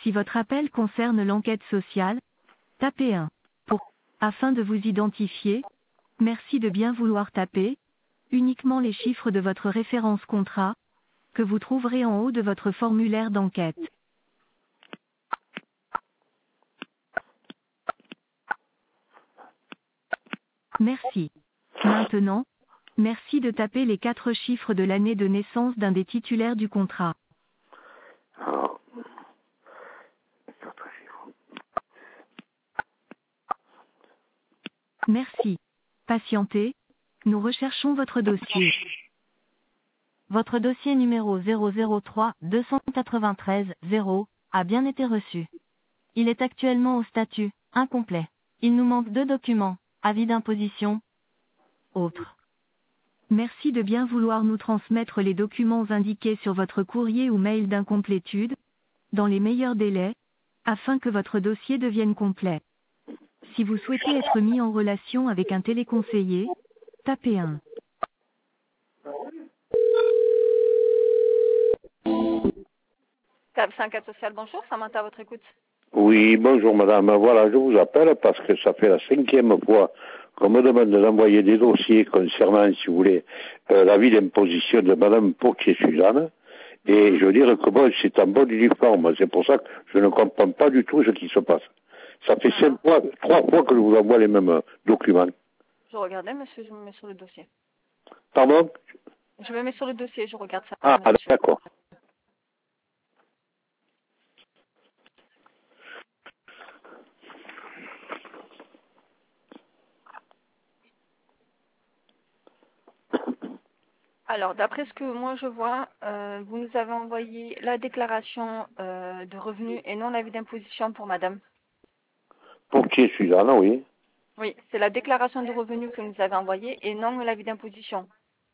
Si votre appel concerne l'enquête sociale, tapez 1. Afin de vous identifier, merci de bien vouloir taper uniquement les chiffres de votre référence contrat, que vous trouverez en haut de votre formulaire d'enquête. Merci. Maintenant, merci de taper les 4 chiffres de l'année de naissance d'un des titulaires du contrat. Alors, Merci. Patientez, nous recherchons votre dossier. Votre dossier numéro 003 293 0 a bien été reçu. Il est actuellement au statut incomplet. Il nous manque 2 documents, avis d'imposition, autres. Merci de bien vouloir nous transmettre les documents indiqués sur votre courrier ou mail d'incomplétude, dans les meilleurs délais, afin que votre dossier devienne complet. Si vous souhaitez être mis en relation avec un téléconseiller, tapez 1. Table 54 sociale, bonjour, Samantha à votre écoute. oui, bonjour madame. Voilà, je vous appelle parce que ça fait la 5e fois qu'on me demande d'envoyer des dossiers concernant, si vous voulez, l'avis d'imposition de madame Poquier-Suzanne. Et je veux dire que bon, c'est en bonne uniforme. C'est pour ça que je ne comprends pas du tout ce qui se passe. Ça fait 3 fois que je vous envoie les mêmes documents. Je regardais, monsieur, je me mets sur le dossier. Pardon? Je me mets sur le dossier, je regarde ça. Ah, monsieur. d'accord. Alors, d'après ce que moi je vois, vous nous avez envoyé la déclaration de revenus et non l'avis d'imposition pour madame. Poquier-Suzanne, oui. Oui, c'est la déclaration de revenus que vous avez envoyée et non l'avis d'imposition.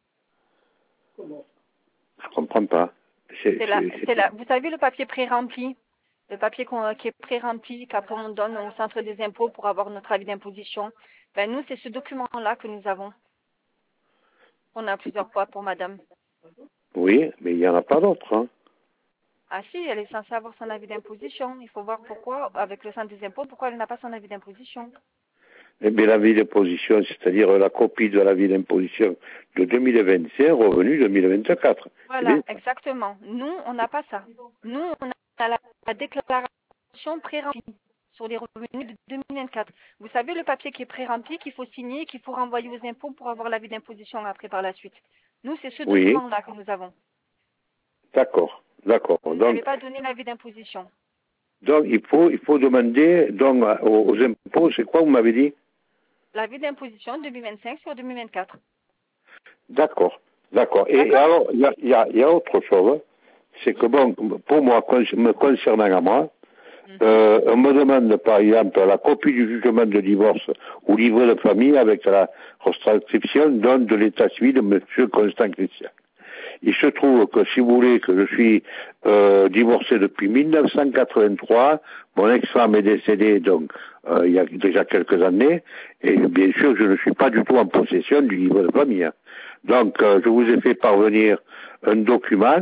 Je comprends pas. Vous savez le papier pré-rempli, le papier qui est pré-rempli, qu'après on donne au centre des impôts pour avoir notre avis d'imposition. Ben nous, c'est ce document-là que nous avons. On a plusieurs fois pour madame. Oui, mais il n'y en a pas d'autres, hein. Ah si, elle est censée avoir son avis d'imposition. Il faut voir pourquoi, avec le centre des impôts, pourquoi elle n'a pas son avis d'imposition. Mais l'avis d'imposition, c'est-à-dire la copie de l'avis d'imposition de 2025, revenu 2024. Voilà, exactement. Nous, on n'a pas ça. Nous, on a la déclaration pré-remplie sur les revenus de 2024. Vous savez le papier qui est pré-rempli, qu'il faut signer, qu'il faut renvoyer aux impôts pour avoir l'avis d'imposition après par la suite. Nous, c'est ce Oui, document-là que nous avons. d'accord, d'accord. Vous n'avez pas donné l'avis d'imposition. Donc il faut demander donc aux impôts, c'est quoi vous m'avez dit? L'avis d'imposition 2025 sur 2024. D'accord, d'accord. Et alors il y a autre chose, c'est que bon, pour moi, me concernant à moi, on me demande par exemple la copie du jugement de divorce ou livret de famille avec la retranscription donc de l'état civil de M. Constant Christian. Il se trouve que si vous voulez que je suis divorcé depuis 1983, mon ex-femme est décédée donc il y a déjà quelques années, et bien sûr je ne suis pas du tout en possession du livret de famille. Hein. Donc je vous ai fait parvenir un document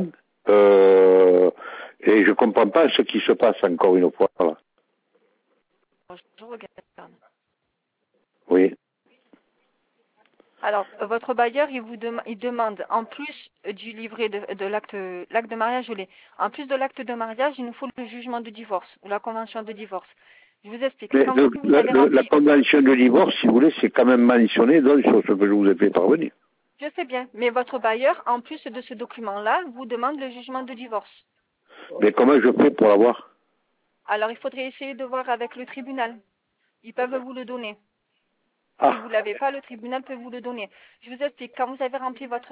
et je comprends pas ce qui se passe encore une fois. Là. Je regarde. Oui. Alors, votre bailleur, il demande, en plus du livret de l'acte de mariage, en plus de l'acte de mariage, il nous faut le jugement de divorce ou la convention de divorce. Je vous explique. Mais Quand vous avez rempli... la convention de divorce, si vous voulez, c'est quand même mentionné donc, sur ce que je vous ai fait parvenir. Je sais bien, mais votre bailleur, en plus de ce document-là, vous demande le jugement de divorce. Mais comment je fais pour l'avoir? Alors, il faudrait essayer de voir avec le tribunal. Ils peuvent vous le donner. Ah. Si vous ne l'avez pas, le tribunal peut vous le donner. Je vous explique. Quand vous avez rempli votre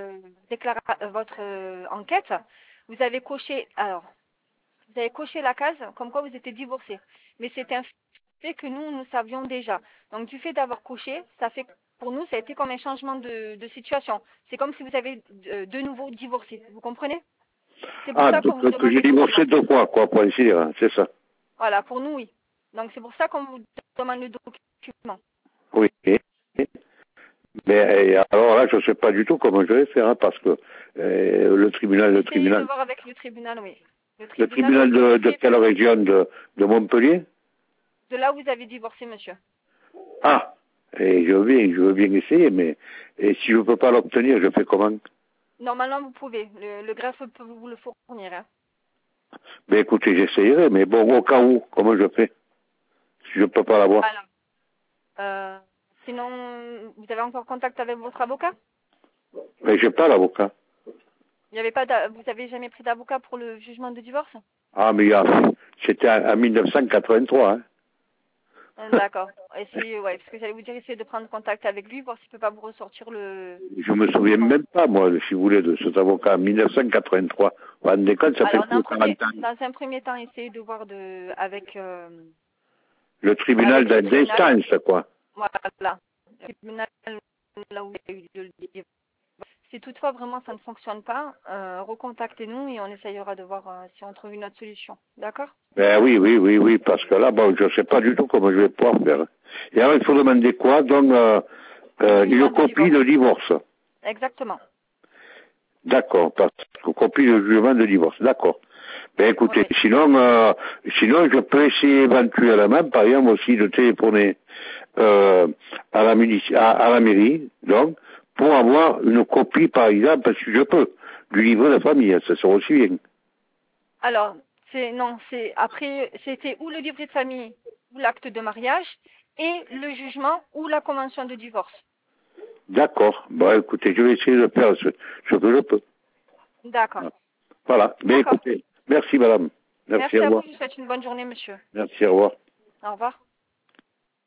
enquête, vous avez coché la case comme quoi vous étiez divorcé. Mais c'est un fait que nous savions déjà. Donc, du fait d'avoir coché, ça fait pour nous, ça a été comme un changement de situation. C'est comme si vous avez de nouveau divorcé. Vous comprenez? C'est pour ça qu'on vous demande que j'ai divorcé 2 fois, quoi, pour ainsi dire, hein, c'est ça. Voilà, pour nous, oui. Donc, c'est pour ça qu'on vous demande le document. Oui. Mais alors là, je ne sais pas du tout comment je vais faire, hein, parce que le tribunal... Essayez de voir avec le tribunal, oui. Le tribunal de quelle région? De Montpellier? De là où vous avez divorcé, monsieur. Ah, et je veux bien essayer, mais et si je ne peux pas l'obtenir, je fais comment? Normalement, vous pouvez. Le greffe peut vous le fournir. Hein. Ben écoutez, j'essayerai, mais bon, au cas où, comment je fais? Si je ne peux pas l'avoir. Voilà. Sinon, vous avez encore contact avec votre avocat? Mais j'ai pas l'avocat. Vous avez jamais pris d'avocat pour le jugement de divorce? Ah, mais c'était en 1983, hein. D'accord. Ouais, parce que j'allais vous dire, essayez de prendre contact avec lui, voir s'il peut pas vous ressortir le... Je me souviens même pas, moi, si vous voulez, de cet avocat en 1983. Vous vous rendez compte, ça fait plus de 40 ans. Dans un premier temps, essayez de voir avec le tribunal d'instance, quoi. Voilà. Le tribunal, là où il y a eu le divorce. Si toutefois vraiment ça ne fonctionne pas, recontactez-nous et on essayera de voir si on trouve une autre solution. D'accord? Ben oui, parce que là, bon, je ne sais pas du tout comment je vais pouvoir faire. Et alors, il faut demander quoi? Donc, une copie de divorce. Exactement. D'accord, parce que copie de jugement de divorce. D'accord. Ben écoutez, Oui. sinon je peux essayer éventuellement, par exemple aussi, de téléphoner à la mairie, donc, pour avoir une copie, par exemple, si je peux, du livret de famille, ça serait aussi bien. Alors, après, c'était ou le livret de famille, ou l'acte de mariage, et le jugement, ou la convention de divorce. D'accord. Bon, écoutez, je vais essayer de faire ce que je peux. D'accord. Voilà. Ben écoutez, merci madame. Merci au à revoir. vous, je vous souhaite une bonne journée, monsieur. Merci, au revoir. Au revoir.